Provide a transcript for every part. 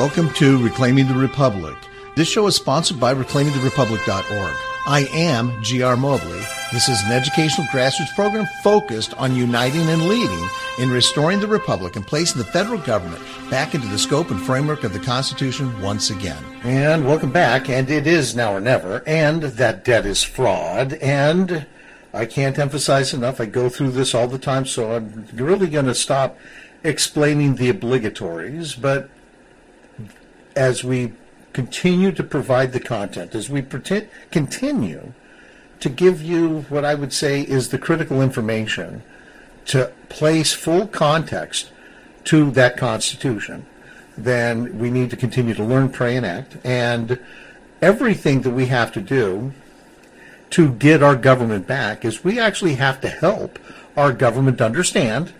welcome to Reclaiming the Republic. This show is sponsored by ReclaimingTheRepublic.org. I am G.R. Mobley. This is an educational grassroots program focused on uniting and leading in restoring the Republic and placing the federal government back into the scope and framework of the Constitution once again. And welcome back, and it is now or never, and that debt is fraud, and I can't emphasize enough, I go through this all the time, so I'm really going to stop explaining the obligatories, but as we continue to provide the content, as we continue to give you what I would say is the critical information to place full context to that Constitution, then we need to continue to learn, pray, and act. And everything that we have to do to get our government back is we actually have to help our government understand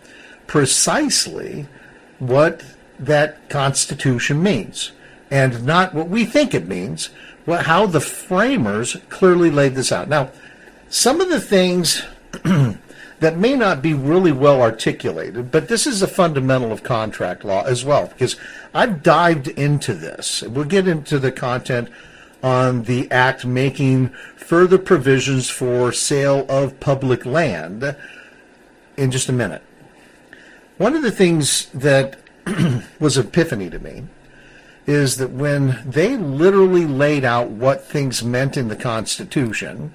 precisely what that Constitution means, and not what we think it means, how the framers clearly laid this out. Now, some of the things that may not be really well articulated, but this is a fundamental of contract law as well, because I've dived into this. We'll get into the content on the act making further provisions for sale of public land in just a minute. One of the things that was an epiphany to me is that when they literally laid out what things meant in the Constitution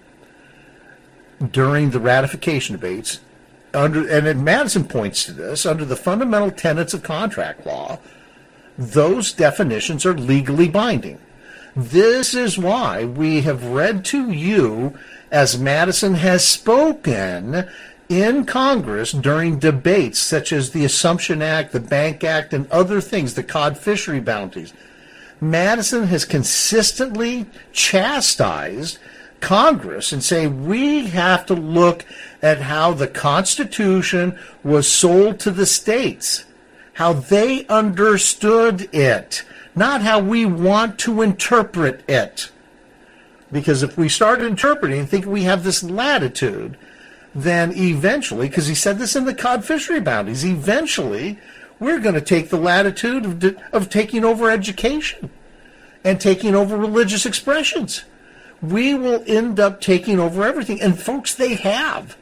during the ratification debates, and Madison points to this, under the fundamental tenets of contract law, those definitions are legally binding. This is why we have read to you, as Madison has spoken in Congress during debates such as the Assumption Act, the Bank Act, and other things, the cod fishery bounties. Madison has consistently chastised Congress and say we have to look at how the Constitution was sold to the states, how they understood it, not how we want to interpret it. Because if we start interpreting and think we have this latitude, then eventually, because he said this in the cod fishery bounties, eventually we're going to take the latitude of taking over education and taking over religious expressions. We will end up taking over everything. And folks, they have.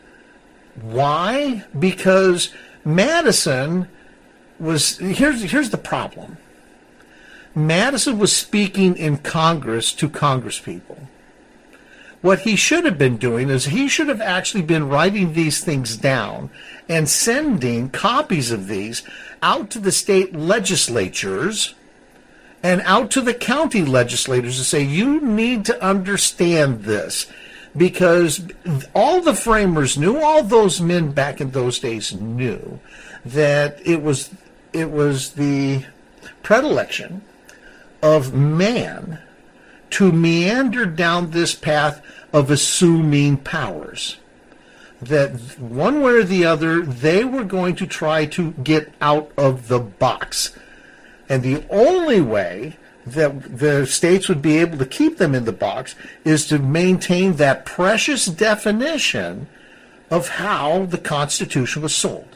Why? Because Madison was, here's the problem. Madison was speaking in Congress to Congresspeople. What he should have been doing is he should have actually been writing these things down and sending copies of these out to the state legislatures and out to the county legislators to say, you need to understand this, because all the framers knew, all those men back in those days knew that it was the predilection of man to meander down this path of assuming powers. That one way or the other, they were going to try to get out of the box. And the only way that the states would be able to keep them in the box is to maintain that precious definition of how the Constitution was sold.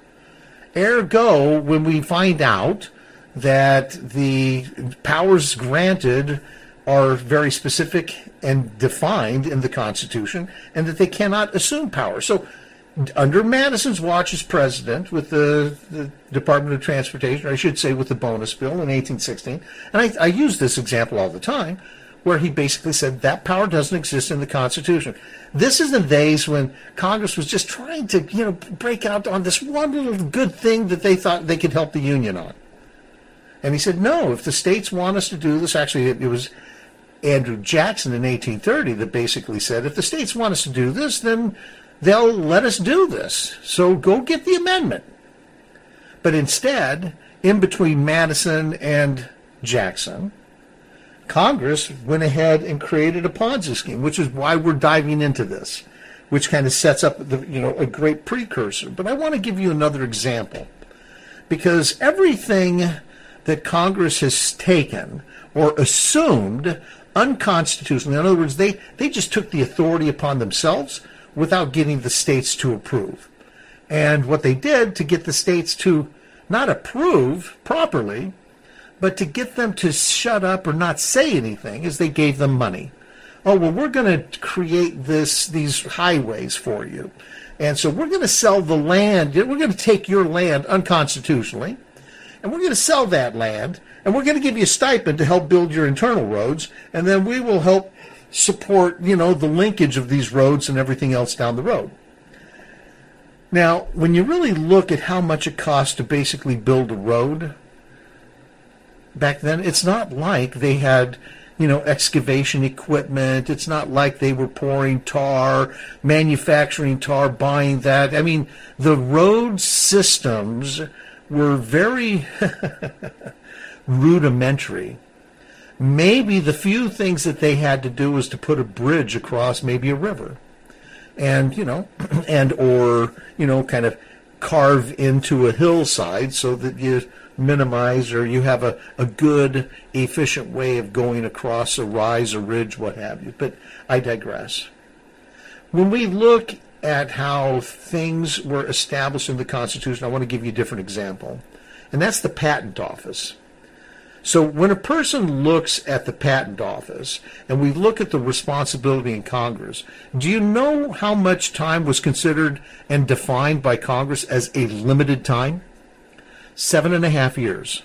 Ergo, when we find out that the powers granted are very specific and defined in the Constitution, and that they cannot assume power. So under Madison's watch as president with the Department of Transportation, or I should say with the bonus bill in 1816, and I use this example all the time, where he basically said that power doesn't exist in the Constitution. This is the days when Congress was just trying to, break out on this one little good thing that they thought they could help the Union on. And he said, no, if the states want us to do this, actually it was Andrew Jackson in 1830 that basically said, if the states want us to do this, then they'll let us do this. So go get the amendment. But instead, in between Madison and Jackson, Congress went ahead and created a Ponzi scheme, which is why we're diving into this, which kind of sets up a great precursor. But I want to give you another example, because everything that Congress has taken or assumed unconstitutionally, in other words, they just took the authority upon themselves without getting the states to approve. And what they did to get the states to not approve properly, But to get them to shut up or not say anything is they gave them money. Oh, well, we're going to create these highways for you. And so we're going to sell the land. We're going to take your land unconstitutionally, and we're going to sell that land, and we're going to give you a stipend to help build your internal roads, and then we will help support, the linkage of these roads and everything else down the road. Now, when you really look at how much it costs to basically build a road, back then, it's not like they had, excavation equipment. It's not like they were pouring tar, manufacturing tar, buying that. I mean, the road systems were very rudimentary. Maybe the few things that they had to do was to put a bridge across maybe a river. And, kind of carve into a hillside so that you minimize or you have a good, efficient way of going across a rise, a ridge, what have you. But I digress. When we look at how things were established in the Constitution, I want to give you a different example, and that's the Patent Office. So when a person looks at the Patent Office and we look at the responsibility in Congress, do you know how much time was considered and defined by Congress as a limited time? 7.5 years.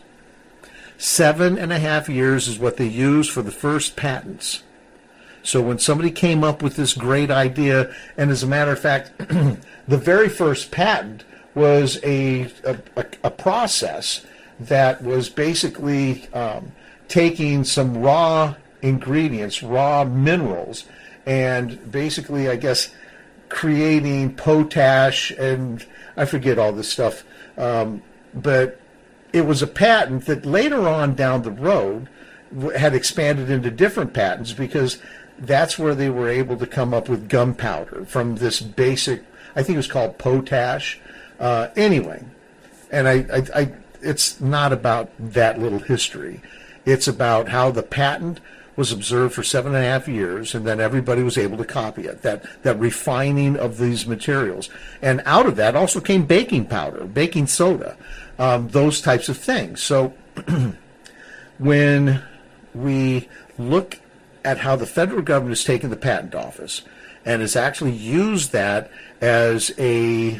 7.5 years is what they used for the first patents. So when somebody came up with this great idea, and as a matter of fact, the very first patent was a process that was basically taking some raw ingredients, raw minerals, and basically, I guess, creating potash, and I forget all this stuff. But it was a patent that later on down the road had expanded into different patents because that's where they were able to come up with gunpowder from this basic, I think it was called potash. Anyway, and I it's not about that little history. It's about how the patent was observed for 7.5 years, and then everybody was able to copy it, that refining of these materials. And out of that also came baking powder, baking soda, those types of things. So when we look at how the federal government has taken the Patent Office and has actually used that as a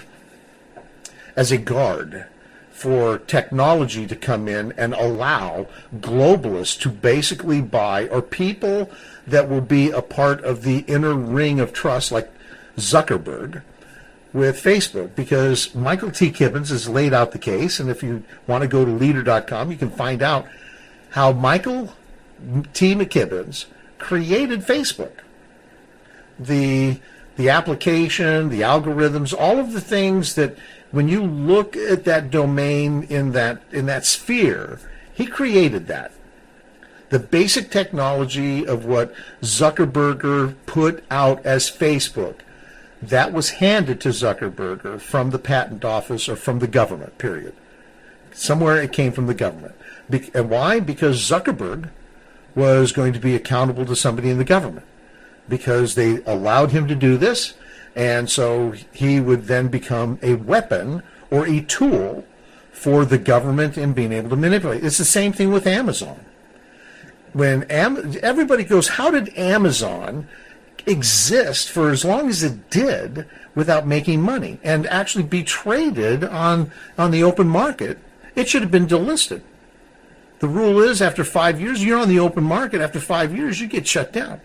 guard for technology to come in and allow globalists to basically buy, or people that will be a part of the inner ring of trust, like Zuckerberg with Facebook, because Michael T. Kibbins has laid out the case, and if you want to go to leader.com, you can find out how Michael T. McKibbins created Facebook. The application, the algorithms, all of the things that when you look at that domain in that sphere, he created that. The basic technology of what Zuckerberg put out as Facebook, that was handed to Zuckerberg from the Patent Office or from the government, period. Somewhere it came from the government. And why? Because Zuckerberg was going to be accountable to somebody in the government, because they allowed him to do this. And so he would then become a weapon or a tool for the government in being able to manipulate. It's the same thing with Amazon. When everybody goes, how did Amazon exist for as long as it did without making money and actually be traded on the open market? It should have been delisted. The rule is after 5 years, you're on the open market. After 5 years, you get shut down.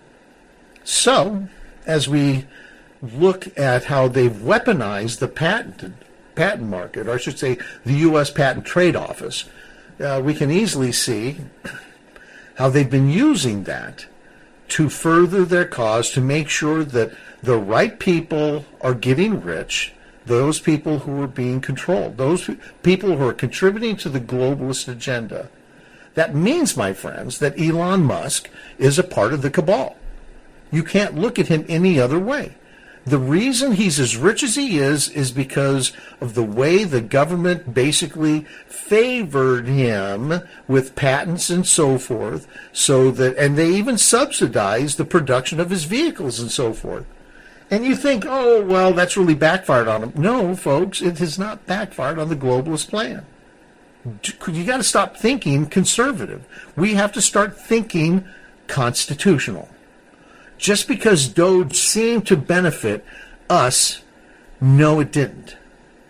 So as we look at how they've weaponized the patent market, or I should say the U.S. Patent Trade Office, we can easily see how they've been using that to further their cause, to make sure that the right people are getting rich, those people who are being controlled, those people who are contributing to the globalist agenda. That means, my friends, that Elon Musk is a part of the cabal. You can't look at him any other way. The reason he's as rich as he is because of the way the government basically favored him with patents and so forth, and they even subsidized the production of his vehicles and so forth. And you think, oh, well, that's really backfired on him. No, folks, it has not backfired on the globalist plan. You got to stop thinking conservative. We have to start thinking constitutional. Just because Doge seemed to benefit us, no, it didn't.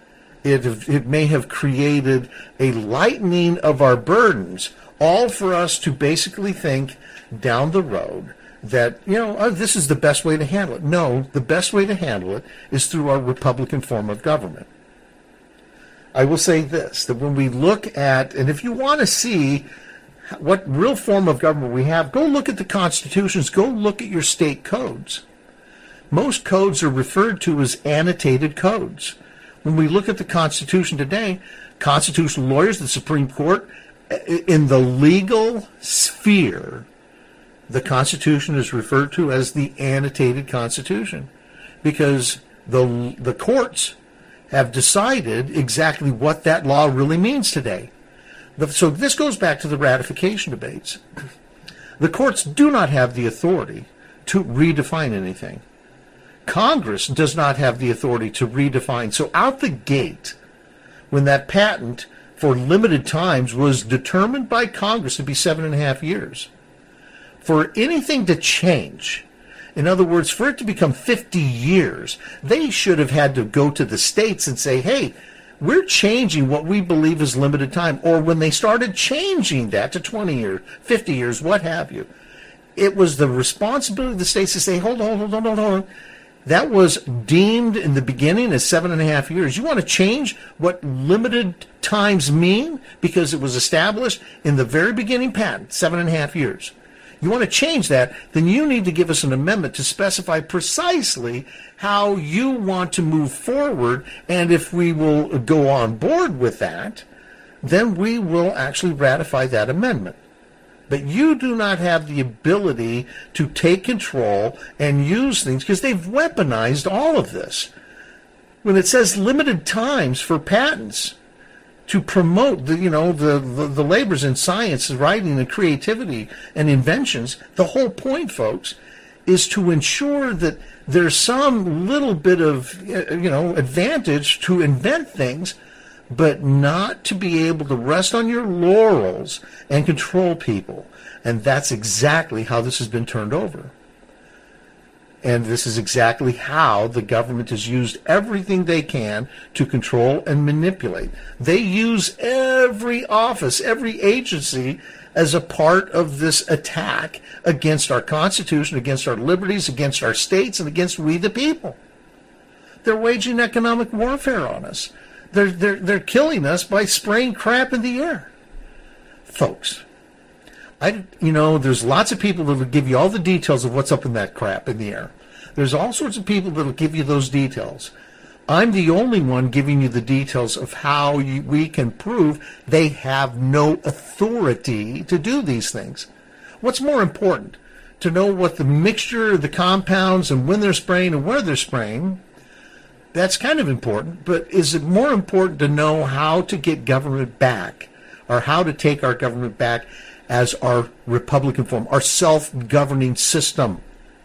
It may have created a lightening of our burdens, all for us to basically think down the road that, this is the best way to handle it. No, the best way to handle it is through our Republican form of government. I will say this, that when we look at, and if you want to see what real form of government we have, go look at the constitutions, go look at your state codes. Most codes are referred to as annotated codes. When we look at the Constitution today, constitutional lawyers, the Supreme Court, in the legal sphere, the Constitution is referred to as the annotated Constitution because the courts have decided exactly what that law really means today. So this goes back to the ratification debates. The courts do not have the authority to redefine anything. Congress does not have the authority to redefine. So out the gate, when that patent for limited times was determined by Congress to be 7.5 years, for anything to change, in other words, for it to become 50 years, they should have had to go to the states and say, hey, we're changing what we believe is limited time. Or when they started changing that to 20 years, 50 years, what have you, it was the responsibility of the states to say, hold on. That was deemed in the beginning as 7.5 years. You want to change what limited times mean because it was established in the very beginning patent, 7.5 years. You want to change that, then you need to give us an amendment to specify precisely how you want to move forward. And if we will go on board with that, then we will actually ratify that amendment. But you do not have the ability to take control and use things because they've weaponized all of this. When it says limited times for patents to promote the labors in science, writing, and creativity and inventions, the whole point, folks, is to ensure that there's some little bit of advantage to invent things, but not to be able to rest on your laurels and control people. And that's exactly how this has been turned over. And this is exactly how the government has used everything they can to control and manipulate. They use every office, every agency as a part of this attack against our Constitution, against our liberties, against our states, and against we the people. They're waging economic warfare on us. They're killing us by spraying crap in the air. Folks, there's lots of people that will give you all the details of what's up in that crap in the air. There's all sorts of people that will give you those details. I'm the only one giving you the details of how we can prove they have no authority to do these things. What's more important? To know what the mixture of the compounds and when they're spraying and where they're spraying. That's kind of important, but is it more important to know how to get government back or how to take our government back as our Republican form, our self-governing system?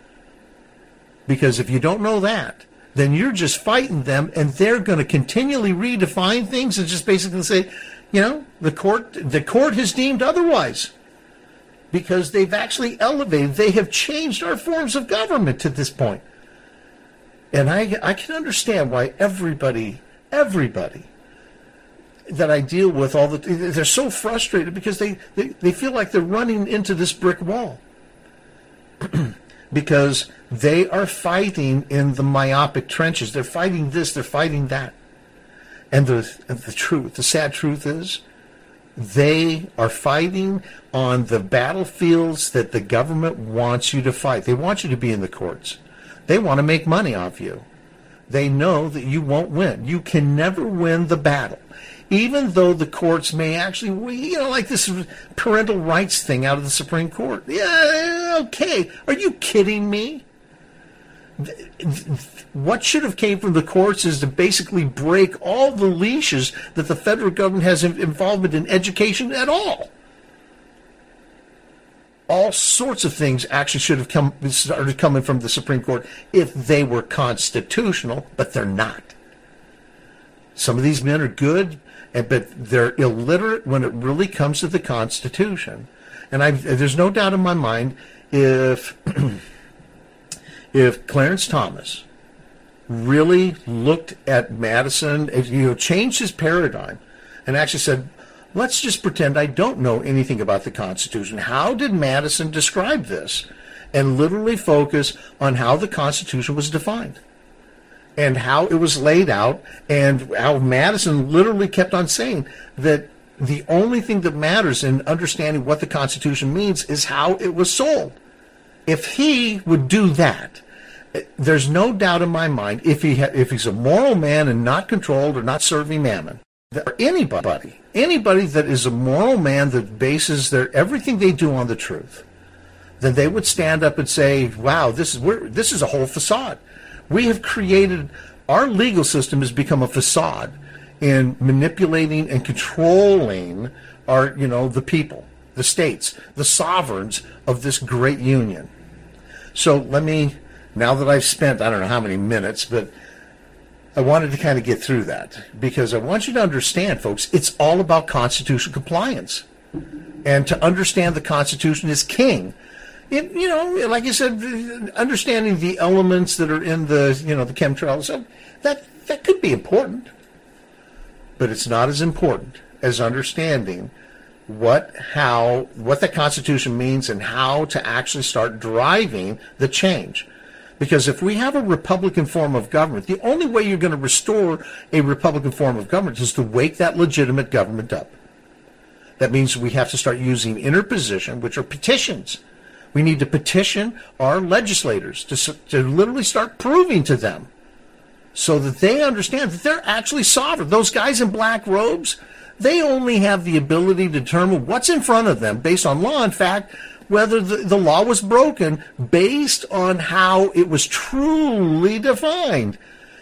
Because if you don't know that, then you're just fighting them and they're going to continually redefine things and just basically say, the court has deemed otherwise because they've actually elevated, they have changed our forms of government to this point. And I can understand why everybody that I deal with, they're so frustrated because they feel like they're running into this brick wall. Because they are fighting in the myopic trenches. They're fighting this, they're fighting that. And the sad truth is, they are fighting on the battlefields that the government wants you to fight. They want you to be in the courts. They want to make money off you. They know that you won't win. You can never win the battle. Even though the courts may actually, like this parental rights thing out of the Supreme Court. Yeah, okay. Are you kidding me? What should have came from the courts is to basically break all the leashes that the federal government has involvement in education at all. All sorts of things actually should have started coming from the Supreme Court if they were constitutional, but they're not. Some of these men are good, but they're illiterate when it really comes to the Constitution. And there's no doubt in my mind if Clarence Thomas really looked at Madison, changed his paradigm and actually said, let's just pretend I don't know anything about the Constitution. How did Madison describe this? And literally focus on how the Constitution was defined and how it was laid out, and how Madison literally kept on saying that the only thing that matters in understanding what the Constitution means is how it was sold. If he would do that, there's no doubt in my mind, if he's a moral man and not controlled or not serving mammon, that anybody that is a moral man that bases everything they do on the truth, then they would stand up and say, wow, this is a whole facade. We have created, our legal system has become a facade in manipulating and controlling the people, the states, the sovereigns of this great union. So now that I've spent, I don't know how many minutes, but I wanted to kind of get through that, because I want you to understand, folks, it's all about constitutional compliance. And to understand the Constitution is king. Like I said, understanding the elements that are in the chemtrails, that could be important. But it's not as important as understanding what the Constitution means and how to actually start driving the change. Because if we have a Republican form of government, the only way you're going to restore a Republican form of government is to wake that legitimate government up. That means we have to start using interposition, which are petitions. We need to petition our legislators to literally start proving to them so that they understand that they're actually sovereign. Those guys in black robes, they only have the ability to determine what's in front of them based on law. In fact, whether the law was broken based on how it was truly defined.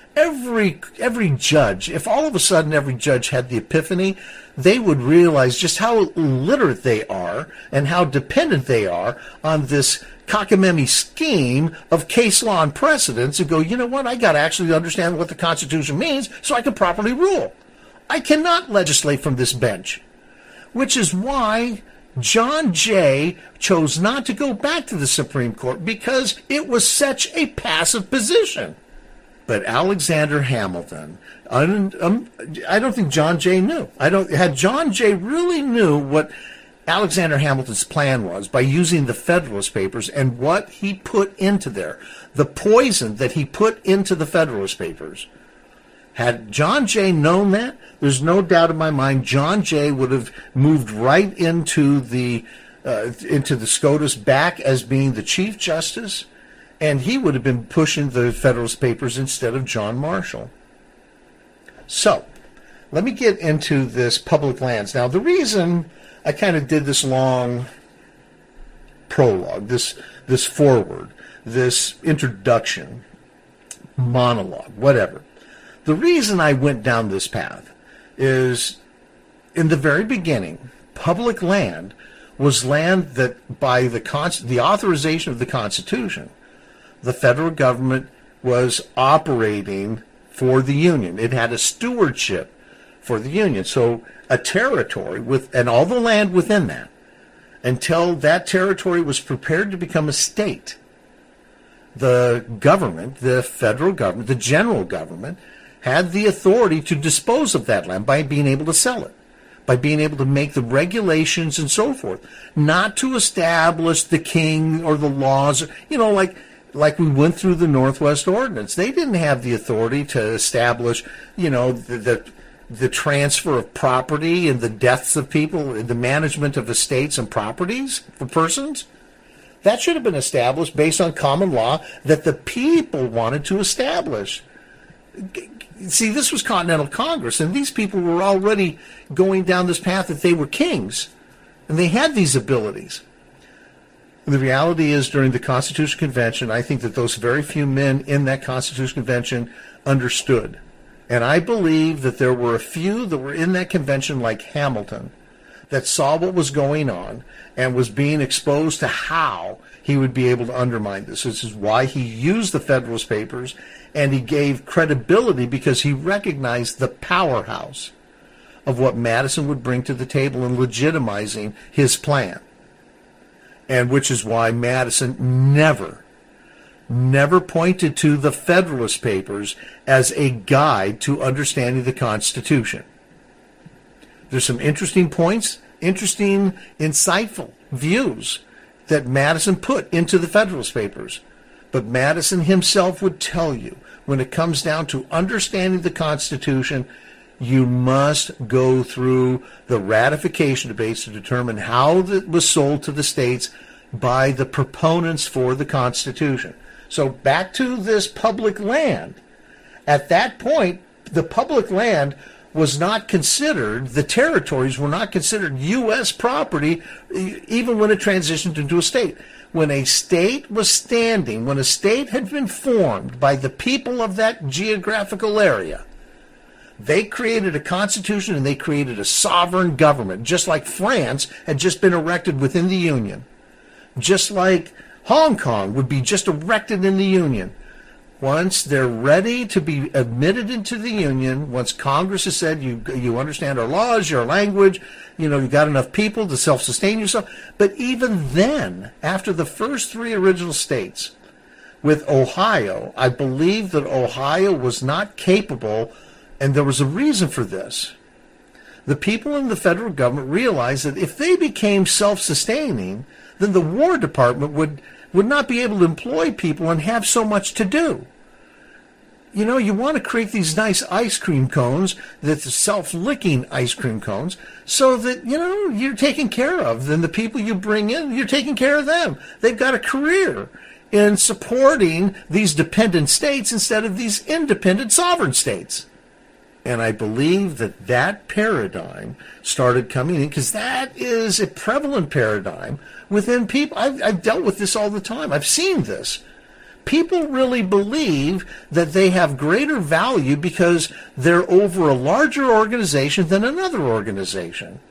Every judge, if all of a sudden every judge had the epiphany, they would realize just how illiterate they are and how dependent they are on this cockamamie scheme of case law and precedents, and go, you know what, I got to actually understand what the Constitution means so I can properly rule. I cannot legislate from this bench, which is why John Jay chose not to go back to the Supreme Court, because it was such a passive position. But Alexander Hamilton, I don't think John Jay knew. Had John Jay really knew what Alexander Hamilton's plan was by using the Federalist Papers and what he put into there, the poison that he put into the Federalist Papers, had John Jay known that, there's no doubt in my mind John Jay would have moved right into the SCOTUS back as being the Chief Justice, and he would have been pushing the Federalist Papers instead of John Marshall. So, let me get into this public lands. Now, the reason I kind of did this long prologue, this foreword, this introduction, monologue, whatever, the reason I went down this path is, in the very beginning, public land was land that, by the authorization of the Constitution, the federal government was operating for the Union. It had a stewardship for the Union. So a territory and all the land within that, until that territory was prepared to become a state, the government, the federal government, the general government, had the authority to dispose of that land by being able to sell it, by being able to make the regulations and so forth, not to establish the king or the laws, like we went through the Northwest Ordinance. They didn't have the authority to establish, the transfer of property and the deaths of people, the management of estates and properties for persons. That should have been established based on common law that the people wanted to establish. See, this was Continental Congress, and these people were already going down this path that they were kings, and they had these abilities. The reality is, during the Constitutional Convention, I think that those very few men in that Constitutional Convention understood. And I believe that there were a few that were in that convention, like Hamilton, that saw what was going on and was being exposed to how he would be able to undermine this. This is why he used the Federalist Papers, and he gave credibility because he recognized the powerhouse of what Madison would bring to the table in legitimizing his plan. And which is why Madison never pointed to the Federalist Papers as a guide to understanding the Constitution. There's some interesting points, interesting, insightful views that Madison put into the Federalist Papers. But Madison himself would tell you, when it comes down to understanding the Constitution, you must go through the ratification debates to determine how it was sold to the states by the proponents for the Constitution. So back to this public land. At that point, the public land was not considered, the territories were not considered U.S. property, even when it transitioned into a state. When a state was standing, when a state had been formed by the people of that geographical area, they created a constitution and they created a sovereign government, just like France had just been erected within the Union, just like Hong Kong would be just erected in the Union. Once they're ready to be admitted into the Union, once Congress has said you understand our laws, your language, you've got enough people to self-sustain yourself. But even then, after the first three original states, with Ohio, I believe that Ohio was not capable, and there was a reason for this. The people in the federal government realized that if they became self-sustaining, then the War Department would not be able to employ people and have so much to do. You want to create these nice ice cream cones, that's self-licking ice cream cones, so that, you're taken care of. Then the people you bring in, you're taking care of them. They've got a career in supporting these dependent states instead of these independent sovereign states. And I believe that paradigm started coming in because that is a prevalent paradigm within people. I've dealt with this all the time. I've seen this. People really believe that they have greater value because they're over a larger organization than another organization.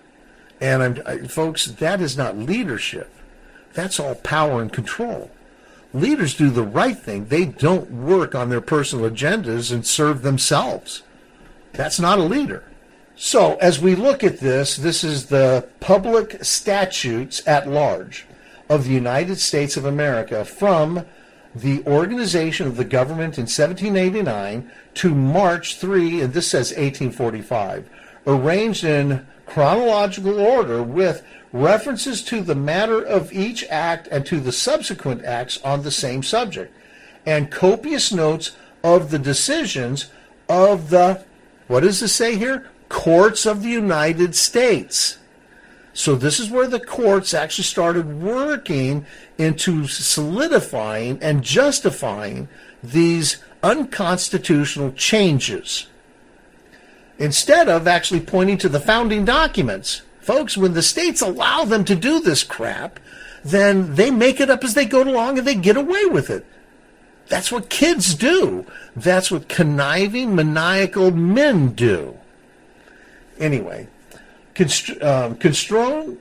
And folks, that is not leadership. That's all power and control. Leaders do the right thing. They don't work on their personal agendas and serve themselves. That's not a leader. So as we look at this is the public statutes at large of the United States of America from the organization of the government in 1789 to March 3, and this says 1845, arranged in chronological order with references to the matter of each act and to the subsequent acts on the same subject, and copious notes of the decisions of the, what does this say here? Courts of the United States. So this is where the courts actually started working into solidifying and justifying these unconstitutional changes, instead of actually pointing to the founding documents. Folks, when the states allow them to do this crap, then they make it up as they go along and they get away with it. That's what kids do. That's what conniving, maniacal men do. Anyway, construing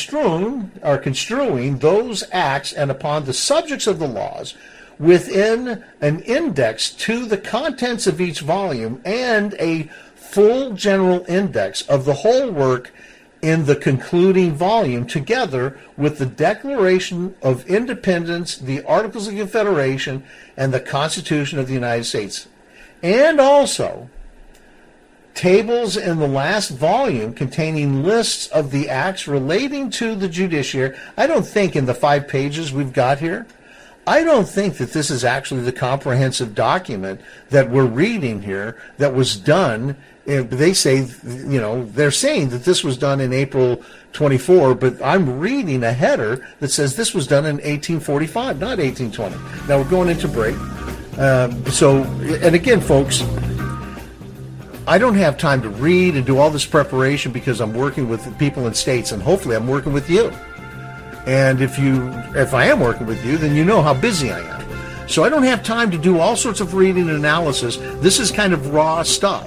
those acts and upon the subjects of the laws within an index to the contents of each volume and a full general index of the whole work in the concluding volume, together with the Declaration of Independence, the Articles of Confederation, and the Constitution of the United States. And also tables in the last volume containing lists of the acts relating to the judiciary. I don't think in the 5 pages we've got here, I don't think that this is actually the comprehensive document that we're reading here that was done. They say, they're saying that this was done in April 24, but I'm reading a header that says this was done in 1845, not 1820. Now we're going into break. And again, folks, I don't have time to read and do all this preparation because I'm working with people in states, and hopefully I'm working with you. And if I am working with you, then you know how busy I am. So I don't have time to do all sorts of reading and analysis. This is kind of raw stuff.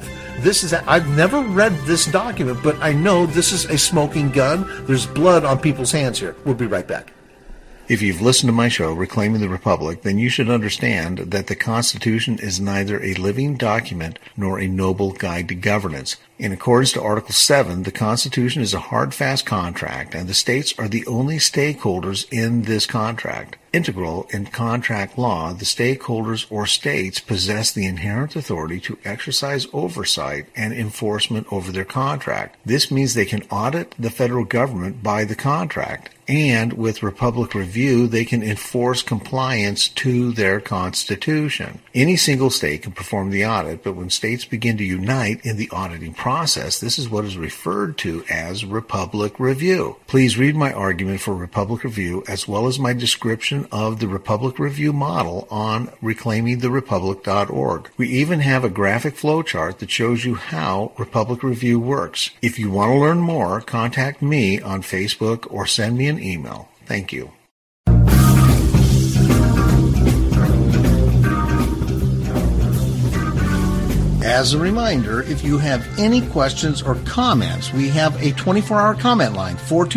I've never read this document, but I know this is a smoking gun. There's blood on people's hands here. We'll be right back. If you've listened to my show, Reclaiming the Republic, then you should understand that the Constitution is neither a living document nor a noble guide to governance. In accordance to Article 7, the Constitution is a hard, fast contract, and the states are the only stakeholders in this contract. Integral in contract law, the stakeholders or states possess the inherent authority to exercise oversight and enforcement over their contract. This means they can audit the federal government by the contract, and with Republic Review, they can enforce compliance to their Constitution. Any single state can perform the audit, but when states begin to unite in the auditing process, this is what is referred to as Republic Review. Please read my argument for Republic Review as well as my description of the Republic Review model on reclaimingtherepublic.org. We even have a graphic flowchart that shows you how Republic Review works. If you want to learn more, contact me on Facebook or send me an email. Thank you. As a reminder, if you have any questions or comments, we have a 24-hour comment line,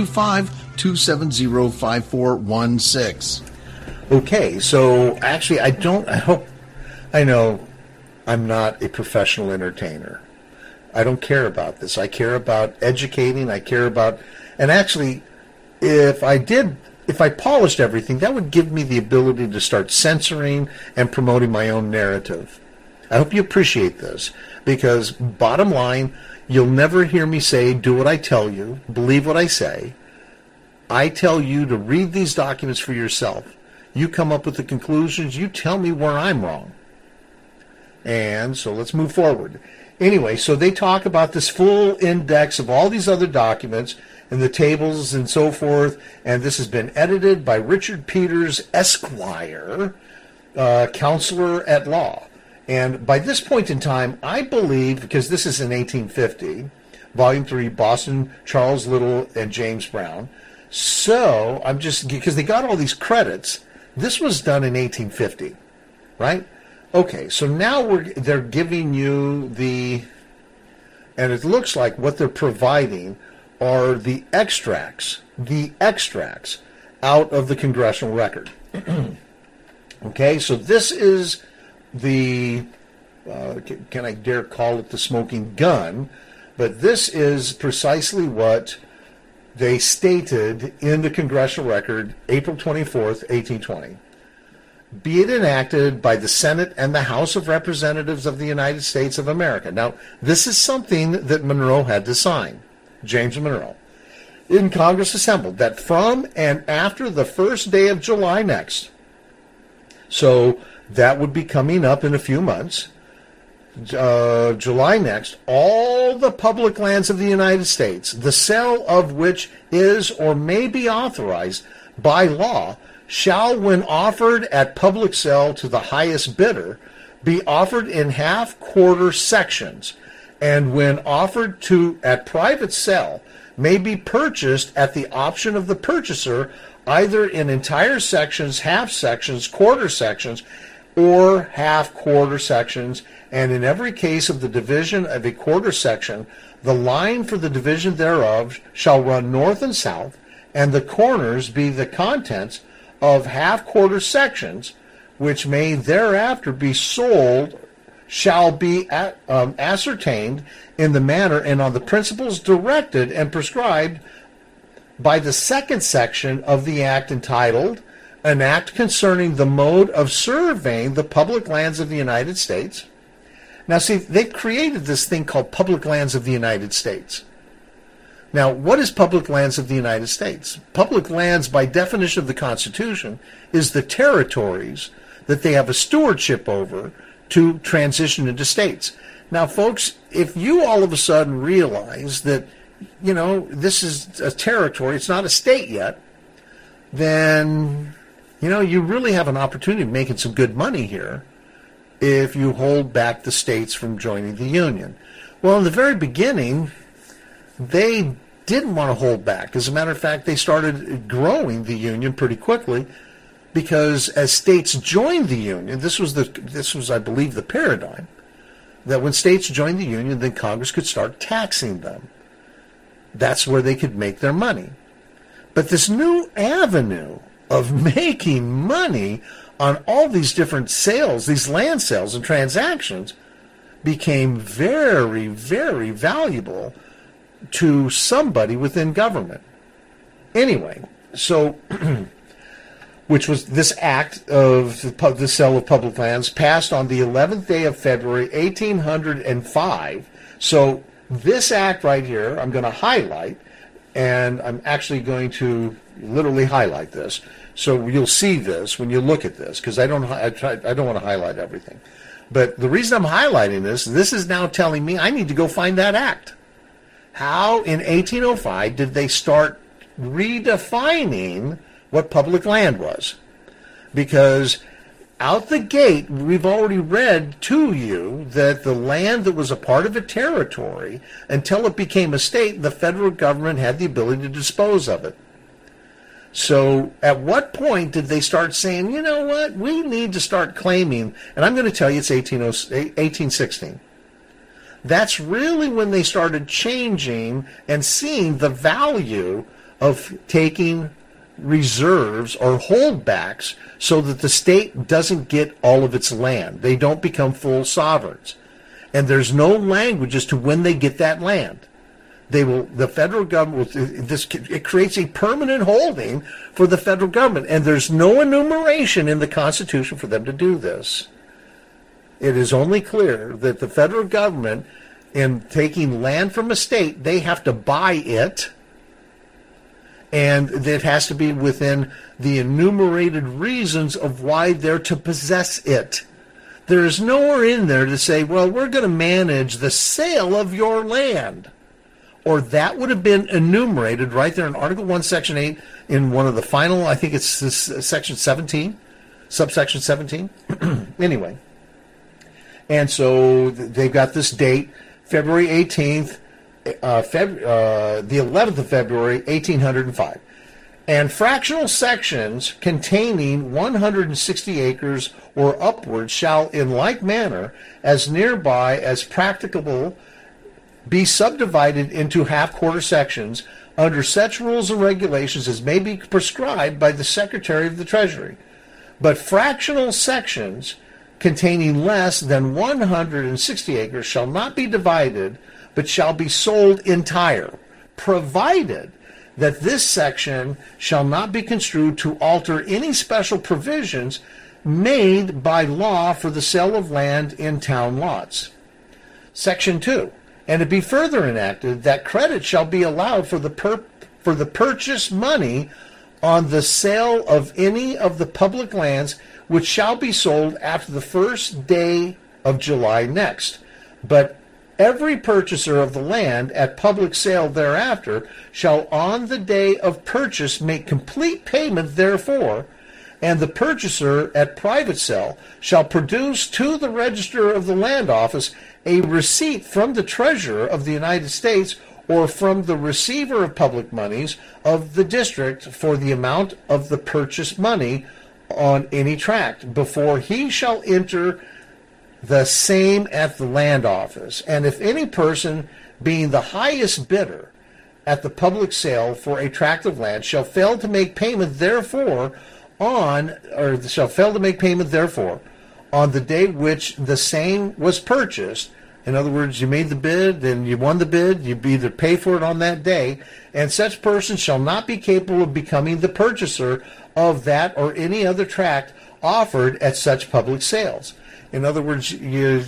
425-270-5416. Okay, so actually I know I'm not a professional entertainer. I don't care about this. I care about educating. And actually, if I polished everything, that would give me the ability to start censoring and promoting my own narrative. I hope you appreciate this, because bottom line, you'll never hear me say, do what I tell you, believe what I say. I tell you to read these documents for yourself. You come up with the conclusions. You tell me where I'm wrong. And so let's move forward. Anyway, so they talk about this full index of all these other documents and the tables and so forth. And this has been edited by Richard Peters, Esquire, counselor at law. And by this point in time, I believe, because this is in 1850, Volume 3, Boston, Charles Little, and James Brown. So I'm just, because they got all these credits, this was done in 1850, right? Okay, so now they're giving you and it looks like what they're providing are the extracts out of the congressional record. Okay, so this is can I dare call it the smoking gun? But this is precisely what they stated in the congressional record, April 24th, 1820. Be it enacted by the Senate and the House of Representatives of the United States of America. Now, this is something that Monroe had to sign, James Monroe, in Congress assembled, that from and after the first day of July next, so that would be coming up in a few months, July next, all the public lands of the United States, the sale of which is or may be authorized by law, shall, when offered at public sale to the highest bidder, be offered in half-quarter sections, and when offered at private sale, may be purchased at the option of the purchaser, either in entire sections, half sections, quarter sections, or half-quarter sections, and in every case of the division of a quarter section, the line for the division thereof shall run north and south, and the corners be the contents of half-quarter sections, which may thereafter be sold, shall be ascertained in the manner and on the principles directed and prescribed by the second section of the act entitled, An Act Concerning the Mode of Surveying the Public Lands of the United States. Now, see, they've created this thing called Public Lands of the United States. Now, what is public lands of the United States? Public lands, by definition of the Constitution, is the territories that they have a stewardship over to transition into states. Now, folks, if you all of a sudden realize that, this is a territory, it's not a state yet, then, you really have an opportunity of making some good money here if you hold back the states from joining the Union. Well, in the very beginning, they didn't want to hold back. As a matter of fact, they started growing the Union pretty quickly, because as states joined the Union, this was, I believe, the paradigm. that when states joined the Union, then Congress could start taxing them. That's where they could make their money. But this new avenue of making money on all these different sales, these land sales and transactions, became very, very valuable to somebody within government. Anyway, so, which was this act of the sale of public lands passed on the 11th day of February, 1805. So this act right here, I'm going to highlight, and I'm actually going to literally highlight this. So you'll see this when you look at this, because I don't want to highlight everything. But the reason I'm highlighting this is now telling me I need to go find that act. How in 1805 did they start redefining what public land was? Because out the gate, we've already read to you that the land that was a part of a territory, until it became a state, the federal government had the ability to dispose of it. So at what point did they start saying, you know what, we need to start claiming, and I'm going to tell you it's 1816. That's really when they started changing and seeing the value of taking reserves or holdbacks so that the state doesn't get all of its land. They don't become full sovereigns. And there's no language as to when they get that land. The federal government it creates a permanent holding for the federal government, and there's no enumeration in the Constitution for them to do this. It is only clear that the federal government, in taking land from a state, they have to buy it, and it has to be within the enumerated reasons of why they're to possess it. There is nowhere in there to say, well, we're going to manage the sale of your land. Or that would have been enumerated right there in Article 1, Section 8, in one of the final, I think it's Section 17, subsection 17. Anyway. And so they've got this date, February 18th, the 11th of February, 1805. And fractional sections containing 160 acres or upwards shall in like manner as nearby as practicable be subdivided into half-quarter sections under such rules and regulations as may be prescribed by the Secretary of the Treasury. But fractional sections containing less than 160 acres shall not be divided, but shall be sold entire, provided that this section shall not be construed to alter any special provisions made by law for the sale of land in town lots. Section 2. And it be further enacted that credit shall be allowed for the purchase money on the sale of any of the public lands which shall be sold after the first day of July next. But every purchaser of the land at public sale thereafter shall on the day of purchase make complete payment therefor, and the purchaser at private sale shall produce to the Register of the Land Office a receipt from the Treasurer of the United States or from the receiver of public moneys of the district for the amount of the purchase money on any tract before he shall enter the same at the land office. And if any person, being the highest bidder at the public sale for a tract of land, shall fail to make payment therefor on the day which the same was purchased. In other words, you made the bid and you won the bid, you either pay for it on that day, and such person shall not be capable of becoming the purchaser of that or any other tract offered at such public sales. In other words, you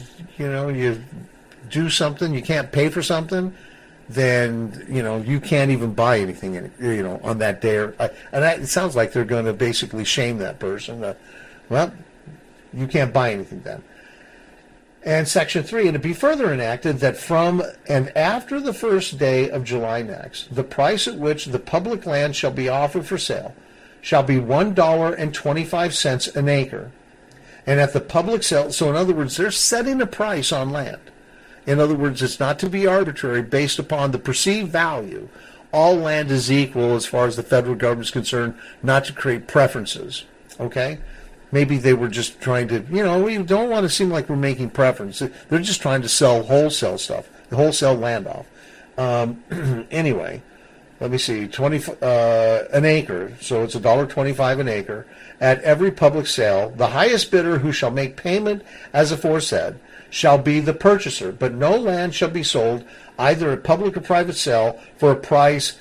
do something, you can't pay for something, then you can't even buy anything on that day. It sounds like they're going to basically shame that person. Well, you can't buy anything then. And Section 3, and it be further enacted that from and after the first day of July next, the price at which the public land shall be offered for sale shall be $1.25 an acre. And at the public sale, so in other words, they're setting a price on land. In other words, it's not to be arbitrary based upon the perceived value. All land is equal as far as the federal government is concerned, not to create preferences. Okay? maybe they were just trying to, we don't want to seem like we're making preference. They're just trying to sell wholesale stuff, the wholesale land off. Anyway, let me see, an acre, so it's $1.25 an acre, at every public sale. The highest bidder who shall make payment as aforesaid shall be the purchaser, but no land shall be sold either at public or private sale for a price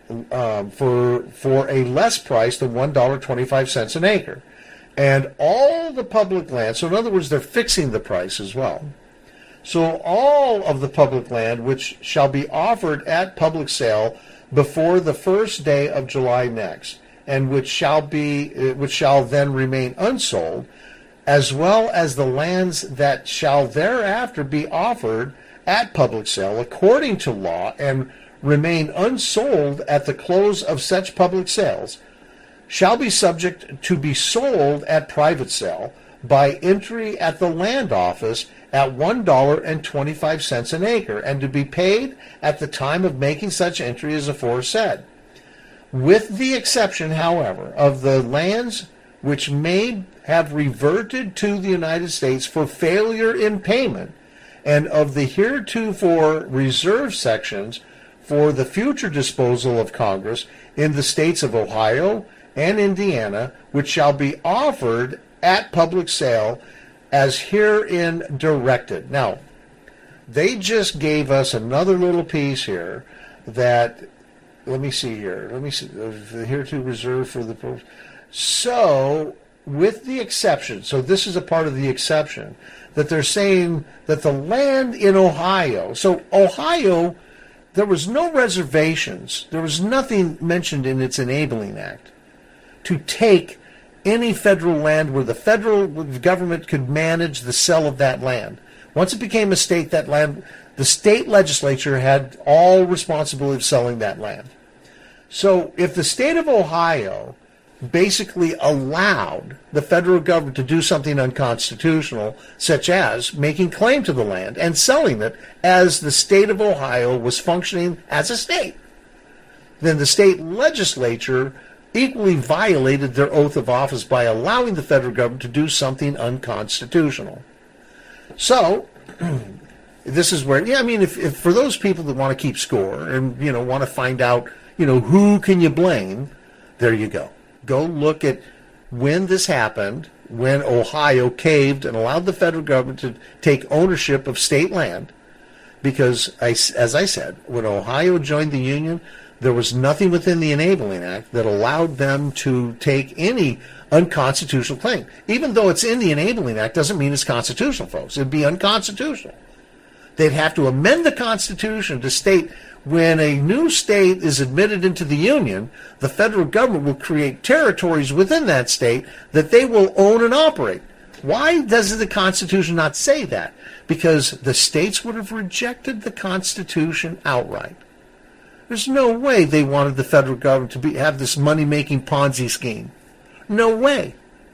for a less price than $1.25 an acre. And all the public land, so in other words, they're fixing the price as well. So all of the public land which shall be offered at public sale before the first day of July next, and which shall then remain unsold, as well as the lands that shall thereafter be offered at public sale according to law and remain unsold at the close of such public sales, shall be subject to be sold at private sale by entry at the land office at $1.25 an acre, and to be paid at the time of making such entry as aforesaid, with the exception, however, of the lands which may have reverted to the United States for failure in payment, and of the heretofore reserved sections for the future disposal of Congress in the states of Ohio and Indiana, which shall be offered at public sale as herein directed. Now, they just gave us another little piece here that, let me see, the hereto reserved for the... So, with the exception, so this is a part of the exception, that they're saying that the land in Ohio, so Ohio, there was no reservations, there was nothing mentioned in its Enabling Act to take any federal land where the federal government could manage the sale of that land. Once it became a state, that land, the state legislature had all responsibility of selling that land. So if the state of Ohio basically allowed the federal government to do something unconstitutional, such as making claim to the land and selling it as the state of Ohio was functioning as a state, then the state legislature equally violated their oath of office by allowing the federal government to do something unconstitutional. So, this is where, if for those people that want to keep score and, want to find out, who can you blame, there you go. Go look at when this happened, when Ohio caved and allowed the federal government to take ownership of state land, because, as I said, when Ohio joined the Union, there was nothing within the Enabling Act that allowed them to take any unconstitutional claim. Even though it's in the Enabling Act doesn't mean it's constitutional, folks. It'd be unconstitutional. They'd have to amend the Constitution to state when a new state is admitted into the Union, the federal government will create territories within that state that they will own and operate. Why does the Constitution not say that? Because the states would have rejected the Constitution outright. There's no way they wanted the federal government to have this money-making Ponzi scheme. No way.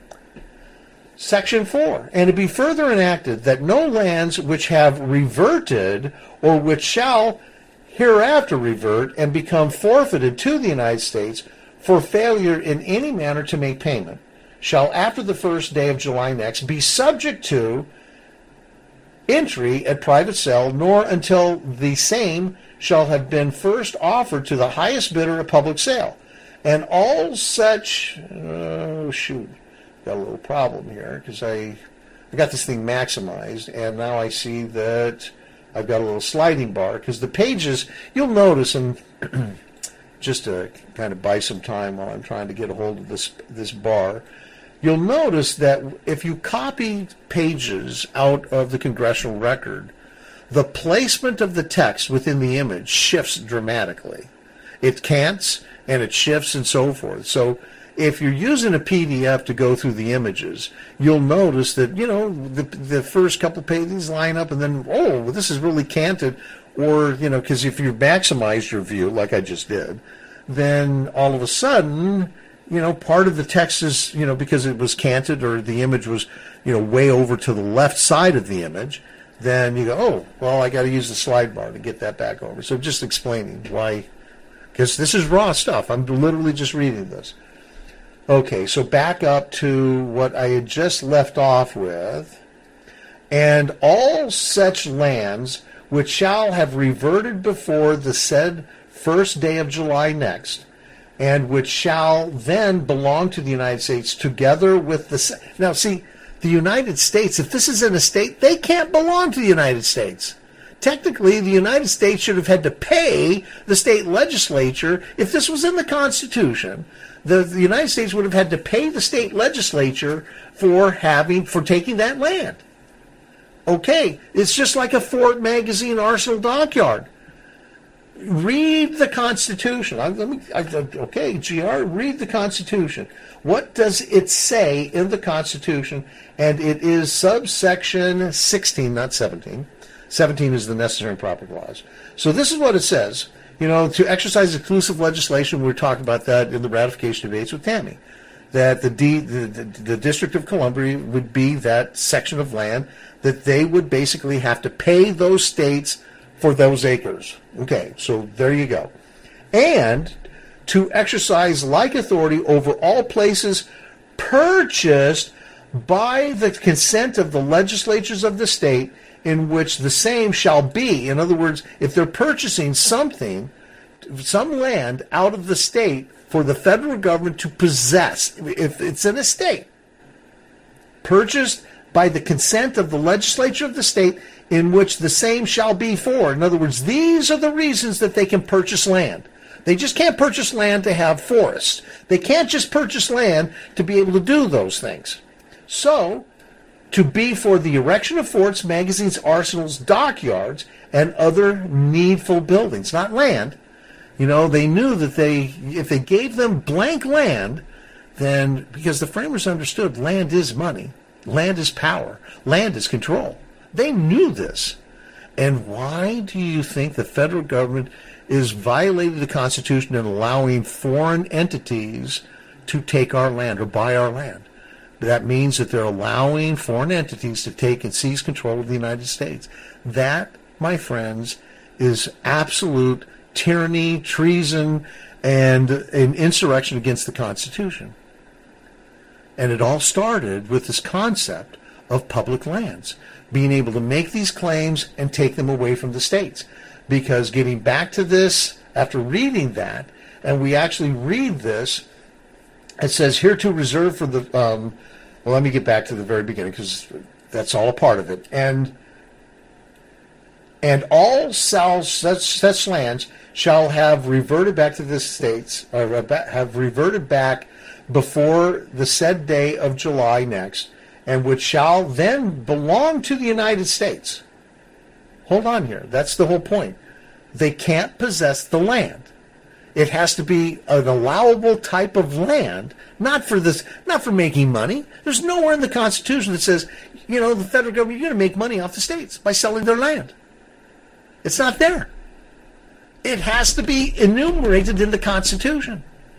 Section 4, and to be further enacted that no lands which have reverted or which shall hereafter revert and become forfeited to the United States for failure in any manner to make payment shall after the first day of July next be subject to entry at private sale, nor until the same shall have been first offered to the highest bidder at public sale. And all such, got a little problem here because I got this thing maximized, and now I see that I've got a little sliding bar because the pages, you'll notice, and just to kind of buy some time while I'm trying to get a hold of this bar, you'll notice that if you copy pages out of the congressional record, the placement of the text within the image shifts dramatically. It cants and it shifts and so forth. So if you're using a PDF to go through the images, you'll notice that, the first couple pages line up and then, this is really canted. Or, because if you maximize your view, like I just did, then all of a sudden, part of the text is, because it was canted or the image was, way over to the left side of the image, then you go, I got to use the slide bar to get that back over. So just explaining why, because this is raw stuff. I'm literally just reading this. Okay, so back up to what I had just left off with. And all such lands which shall have reverted before the said first day of July next, and which shall then belong to the United States together with the... Now, see, the United States, if this is in a state, they can't belong to the United States. Technically, the United States should have had to pay the state legislature. If this was in the Constitution, the United States would have had to pay the state legislature for taking that land. Okay, it's just like a Fort Magazine Arsenal dockyard. Read the Constitution. Okay, GR, read the Constitution. What does it say in the Constitution? And it is subsection 16, not 17. 17 is the necessary and proper clause. So this is what it says. You know, to exercise exclusive legislation, we were talking about that in the ratification debates with Tammy, that the District of Columbia would be that section of land that they would basically have to pay those states for those acres. Okay, so there you go. And to exercise like authority over all places purchased by the consent of the legislatures of the state in which the same shall be. In other words, if they're purchasing something, some land out of the state for the federal government to possess, if it's an estate, purchased by the consent of the legislature of the state in which the same shall be for. In other words, these are the reasons that they can purchase land. They just can't purchase land to have forests. They can't just purchase land to be able to do those things. So, to be for the erection of forts, magazines, arsenals, dockyards, and other needful buildings, not land. You know, they knew that if they gave them blank land, then, because the framers understood land is money, land is power, land is control. They knew this. And why do you think the federal government is violating the Constitution and allowing foreign entities to take our land or buy our land? That means that they're allowing foreign entities to take and seize control of the United States. That, my friends, is absolute tyranny, treason, and an insurrection against the Constitution. And it all started with this concept of public lands, being able to make these claims and take them away from the states. Because getting back to this, after reading that, and we actually read this, it says, hereto reserved for the, well, let me get back to the very beginning, because that's all a part of it. And all such lands shall have reverted back to the states, or have reverted back before the said day of July next, and which shall then belong to the United States. Hold on here. That's the whole point. They can't possess the land. It has to be an allowable type of land, not for making money. There's nowhere in the Constitution that says, you know, the federal government, you're going to make money off the states by selling their land. It's not there. It has to be enumerated in the Constitution.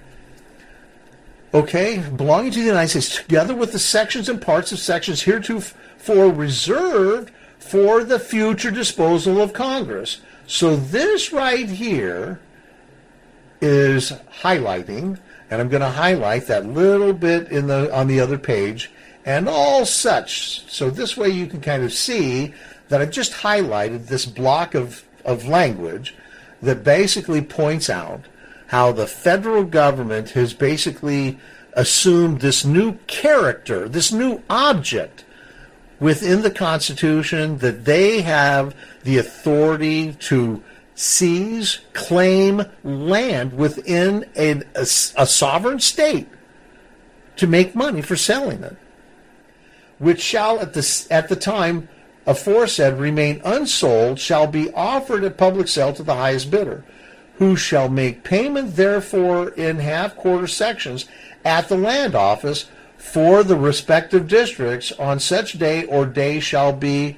Okay, belonging to the United States, together with the sections and parts of sections heretofore reserved for the future disposal of Congress. So this right here is highlighting, and I'm going to highlight that little bit on the other page, and all such. So this way you can kind of see that I've just highlighted this block of language that basically points out how the federal government has basically assumed this new character, this new object within the Constitution, that they have the authority to seize, claim land within a sovereign state to make money for selling it, which shall at the time aforesaid remain unsold, shall be offered at public sale to the highest bidder, who shall make payment therefore in half-quarter sections at the land office for the respective districts on such day or day shall,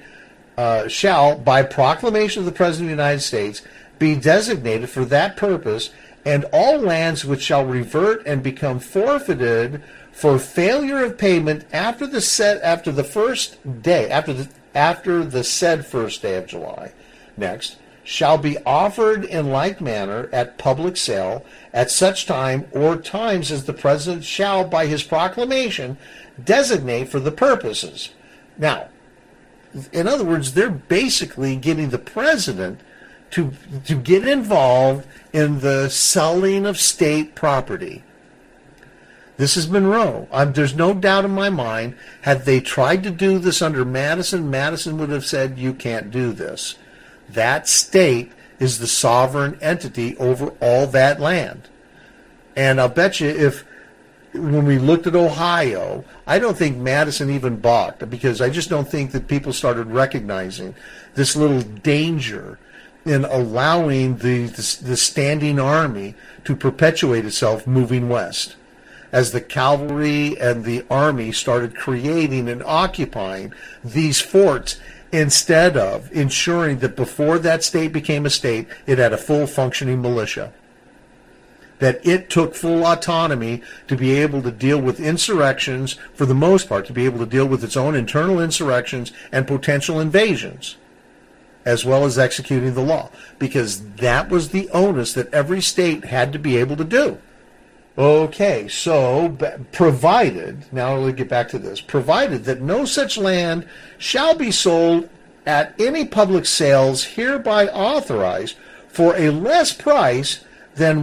by proclamation of the President of the United States, be designated for that purpose, and all lands which shall revert and become forfeited for failure of payment after the said first day of July next, shall be offered in like manner at public sale at such time or times as the president shall by his proclamation designate for the purposes. Now, in other words, they're basically getting the president to get involved in the selling of state property. This is Monroe. There's no doubt in my mind, had they tried to do this under Madison, Madison would have said, you can't do this. That state is the sovereign entity over all that land. And I'll bet you when we looked at Ohio, I don't think Madison even balked, because I just don't think that people started recognizing this little danger in allowing the standing army to perpetuate itself moving west. As the cavalry and the army started creating and occupying these forts, instead of ensuring that before that state became a state, it had a full functioning militia. That it took full autonomy to be able to deal with insurrections, for the most part, to be able to deal with its own internal insurrections and potential invasions, as well as executing the law, because that was the onus that every state had to be able to do. Okay, so provided, now we'll get back to this, provided that no such land shall be sold at any public sales hereby authorized for a less price than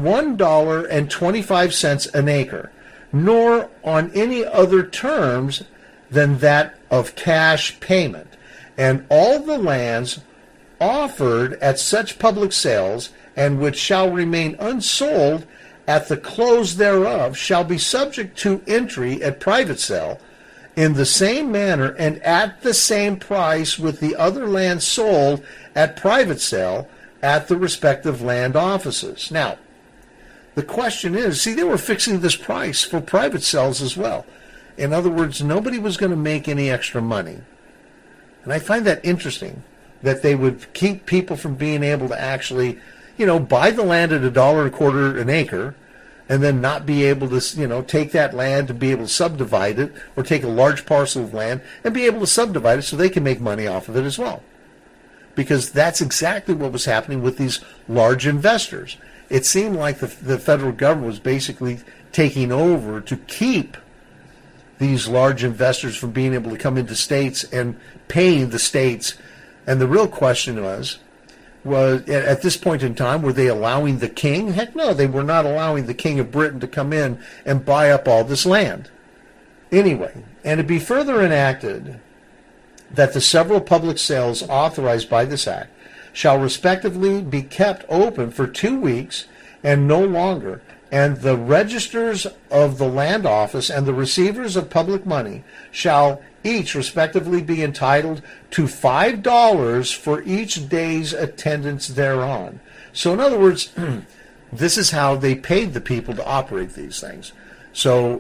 $1.25 an acre, nor on any other terms than that of cash payment, and all the lands offered at such public sales, and which shall remain unsold at the close thereof, shall be subject to entry at private sale in the same manner and at the same price with the other land sold at private sale at the respective land offices. Now, the question is, see, they were fixing this price for private sales as well. In other words, nobody was going to make any extra money. And I find that interesting, that they would keep people from being able to actually, buy the land at $1.25 an acre, and then not be able to, take that land and be able to subdivide it, or take a large parcel of land and be able to subdivide it so they can make money off of it as well. Because that's exactly what was happening with these large investors. It seemed like the federal government was basically taking over to keep these large investors from being able to come into states and paying the states. And the real question was at this point in time, were they allowing the king? Heck no, they were not allowing the king of Britain to come in and buy up all this land. Anyway, and to be further enacted, that the several public sales authorized by this act shall respectively be kept open for 2 weeks and no longer, and the registers of the land office and the receivers of public money shall each respectively be entitled to $5 for each day's attendance thereon. So in other words, this is how they paid the people to operate these things. So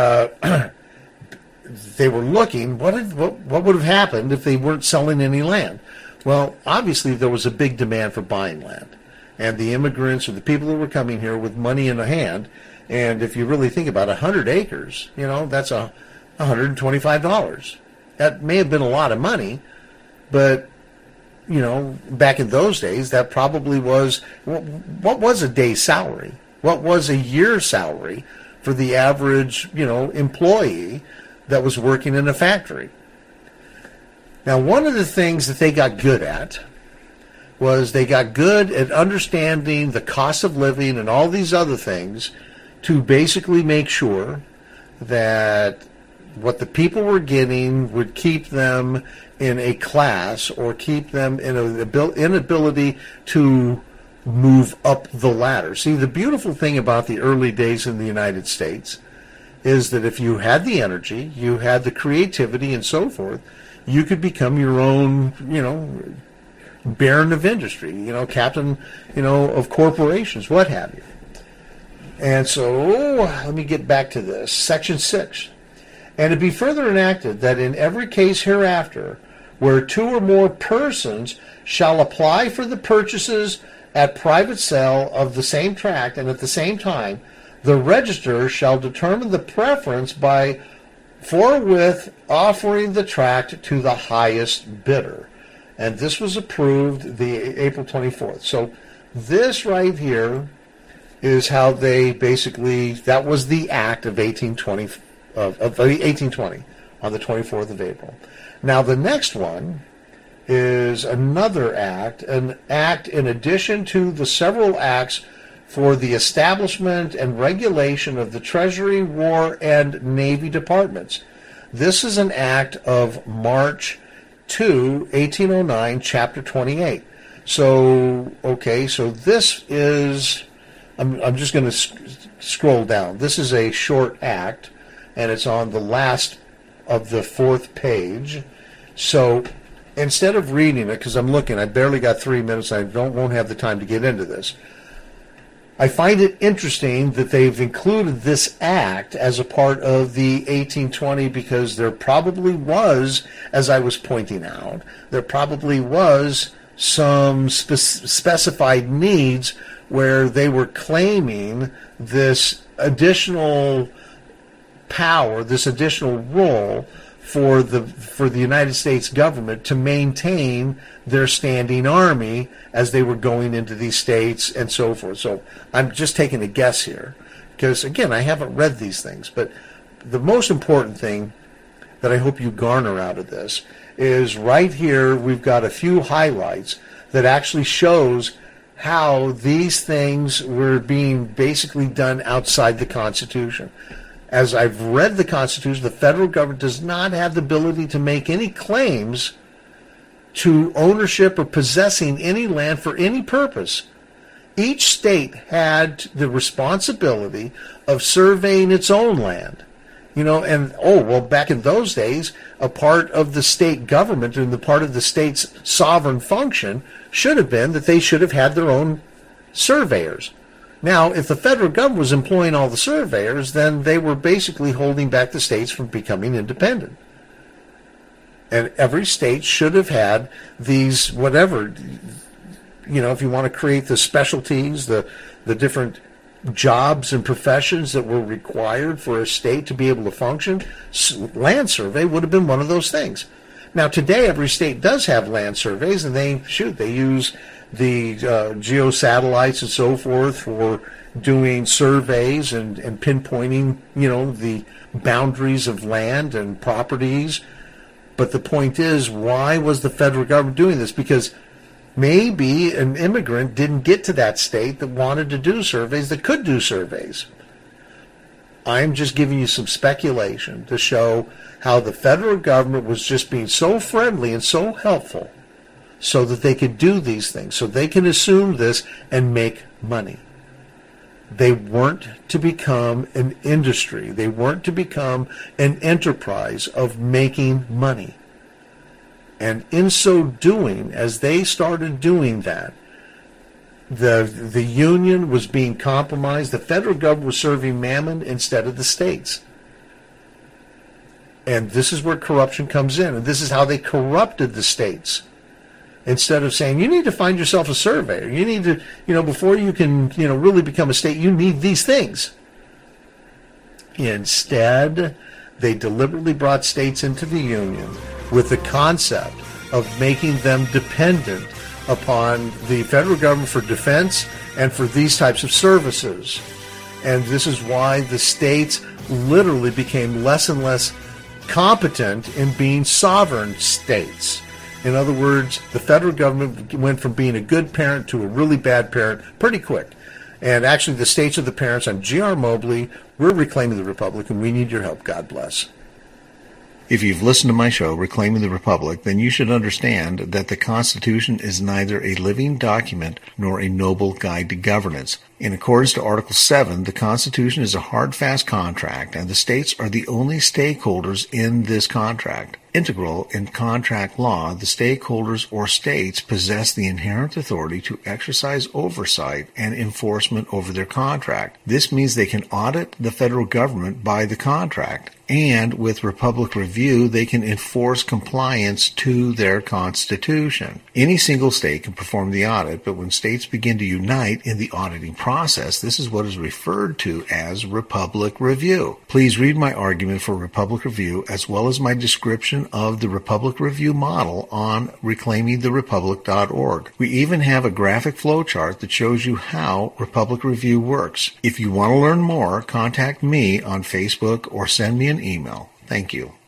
they were looking, what would have happened if they weren't selling any land? Well, obviously there was a big demand for buying land. And the immigrants or the people that were coming here with money in the hand, and if you really think about 100 acres, that's $125. That may have been a lot of money, but, back in those days, that probably was, what was a day's salary? What was a year's salary for the average, employee that was working in a factory? Now, one of the things that they got good at was they got good at understanding the cost of living and all these other things to basically make sure that what the people were getting would keep them in a class or keep them in an inability to move up the ladder. See, the beautiful thing about the early days in the United States is that if you had the energy, you had the creativity and so forth, you could become your own, baron of industry, captain, of corporations, what have you. And so, let me get back to this. Section 6. And to be further enacted that in every case hereafter, where 2 or more persons shall apply for the purchases at private sale of the same tract, and at the same time, the register shall determine the preference by forthwith offering the tract to the highest bidder. And this was approved the April 24th. So this right here is how they basically, that was the act of 1820 on the 24th of April. Now the next one is another act, an act in addition to the several acts for the establishment and regulation of the Treasury, War, and Navy departments. This is an act of March 2, 1809, Chapter 28. So, okay, so this is, I'm just going to scroll down. This is a short act, and it's on the last of the fourth page. So instead of reading it, because I'm looking, I barely got 3 minutes, I won't have the time to get into this. I find it interesting that they've included this act as a part of the 1820 because there probably was, as I was pointing out, there probably was some specified needs where they were claiming this additional power, this additional role for the United States government to maintain their standing army as they were going into these states and so forth. So I'm just taking a guess here because, again, I haven't read these things. But the most important thing that I hope you garner out of this is right here we've got a few highlights that actually shows how these things were being basically done outside the Constitution. As I've read the Constitution, the federal government does not have the ability to make any claims to ownership or possessing any land for any purpose. Each state had the responsibility of surveying its own land. And back in those days, a part of the state government and the part of the state's sovereign function should have been that they should have had their own surveyors. Now, if the federal government was employing all the surveyors, then they were basically holding back the states from becoming independent. And every state should have had these, whatever, if you want to create the specialties, the different jobs and professions that were required for a state to be able to function, land survey would have been one of those things. Now, today, every state does have land surveys, and they use the geosatellites and so forth for doing surveys and pinpointing, the boundaries of land and properties. But the point is, why was the federal government doing this? Because maybe an immigrant didn't get to that state that wanted to do surveys, that could do surveys. I'm just giving you some speculation to show how the federal government was just being so friendly and so helpful so that they could do these things, so they can assume this and make money. They weren't to become an industry. They weren't to become an enterprise of making money. And in so doing, as they started doing that, the union was being compromised. The federal government was serving mammon instead of the states. And this is where corruption comes in. And this is how they corrupted the states. Instead of saying, you need to find yourself a surveyor. You need to, before you can, really become a state, you need these things. Instead, they deliberately brought states into the union with the concept of making them dependent upon the federal government for defense and for these types of services. And this is why the states literally became less and less competent in being sovereign states. In other words, the federal government went from being a good parent to a really bad parent pretty quick. And actually, the states are the parents. I'm G.R. Mobley. We're Reclaiming the Republic, and we need your help. God bless. If you've listened to my show, Reclaiming the Republic, then you should understand that the Constitution is neither a living document nor a noble guide to governance. In accordance to Article 7, the Constitution is a hard, fast contract, and the states are the only stakeholders in this contract. Integral in contract law, the stakeholders or states possess the inherent authority to exercise oversight and enforcement over their contract. This means they can audit the federal government by the contract. And with Republic Review, they can enforce compliance to their Constitution. Any single state can perform the audit, but when states begin to unite in the auditing process, this is what is referred to as Republic Review. Please read my argument for Republic Review as well as my description of the Republic Review model on reclaimingtherepublic.org. We even have a graphic flowchart that shows you how Republic Review works. If you want to learn more, contact me on Facebook or send me an email. Thank you.